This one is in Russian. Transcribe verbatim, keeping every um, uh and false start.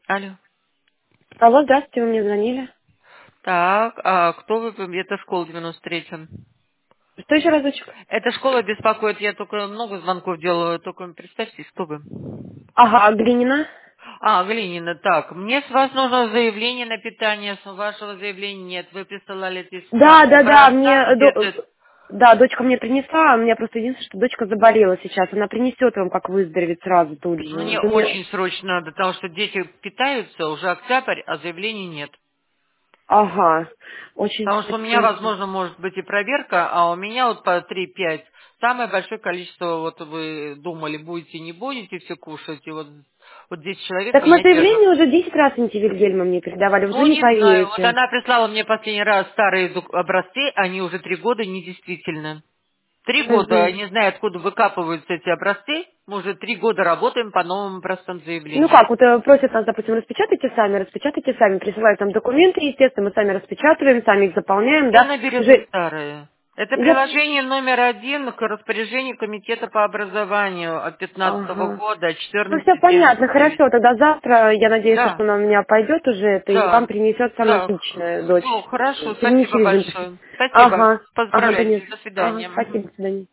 Алло. Алло, здравствуйте, вы мне звонили. Так, а кто вы? Это школа девяносто три. Что еще разочек? Эта школа беспокоит, я только много звонков делаю, только представьте, кто вы. Ага, Глинина. А, Глинина, так, мне с вас нужно заявление на питание, с вашего заявления нет, вы присылали письма Да, в да, да, Ростан, мне, где-то, до- да, дочка мне принесла, а у меня просто единственное, что дочка заболела сейчас. Она принесет вам, как выздороветь сразу тут же. мне Вы мне- очень срочно надо, потому что дети питаются, уже октябрь, а заявлений нет. Ага, очень Потому что у меня, срочно. возможно, может быть и проверка, а у меня вот по три-пять. Самое большое количество, вот вы думали, будете, не будете все кушать, и вот, вот десять человек Так мы меня держат. заявление уже десять раз антивильгельма мне передавали, вот Ну, вы не не знаю, вот поверите. она прислала мне последний раз старые док- образцы, они уже три года недействительны. Три года, Мгм. не знаю, откуда выкапываются эти образцы, мы уже три года работаем по новым образцам Ну заявления. как, вот э, просят нас, допустим, распечатайте сами, распечатайте сами, присылают нам документы, естественно, мы сами распечатываем, сами их заполняем, Где да. она берет Уже старые? Это я... приложение номер один к распоряжению Комитета по образованию от пятнадцатого Ага. года, Ну, все четырнадцать девяносто понятно, девять. хорошо, тогда завтра, я надеюсь, Да, что она у меня пойдет уже это, и вам да, принесет самое да. отличное, дочь. Ну, хорошо, Чтобы не спасибо через интернет. большое. Спасибо. Ага, ага, Поздравляйте. конечно. До Ага, свидания. Мгм. спасибо, до свидания.